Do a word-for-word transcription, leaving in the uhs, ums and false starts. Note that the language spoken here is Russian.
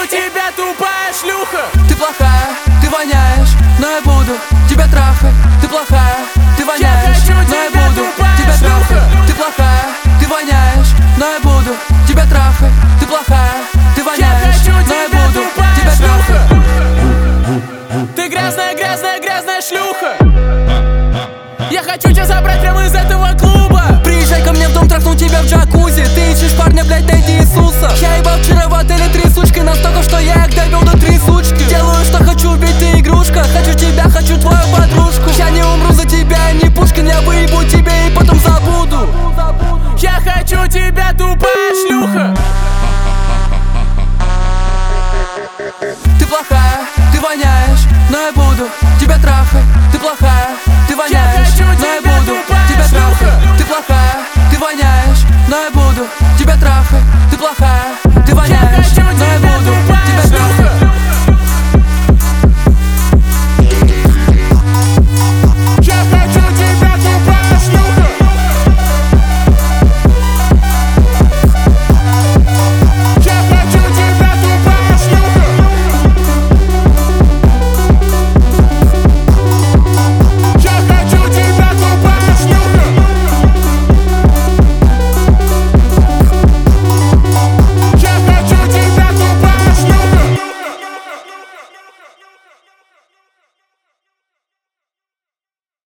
тебя, тупая шлюха. Ты плохая, ты воняешь, но я буду тебя трахать. Ты плохая, ты воняешь, хочу но тебя, я буду тупая тебя шлюха. трахать. Ты плохая, ты воняешь, но я буду тебя трахать. Ты плохая, ты воняешь, хочу но я тебя, буду тупая тебя шлюха. трахать. Ты грязная, грязная, грязная шлюха. Я хочу тебя забрать прямо из этого клуба. Приезжай ко мне в дом, трахну тебя в джакузи. Ты ищешь парня, блять, найди Иисуса. Я ебал вчера в отеле три сучки, настолько, что я их довел до три сучки. Делаю, что хочу, ведь ты игрушка. Хочу тебя, хочу твою подружку. Я не умру за тебя, не Пушкин. Я выебу тебе и потом забуду. Я хочу тебя, тупая шлюха. Ты плохая, ты воняешь, но я буду тебя трахать. Ты плохая, ты воняешь, хочу но тебя, я буду тупая тебя шлюха. трахать. Ты плохая, ты воняешь, но я буду тебя трахать. Ты плохая,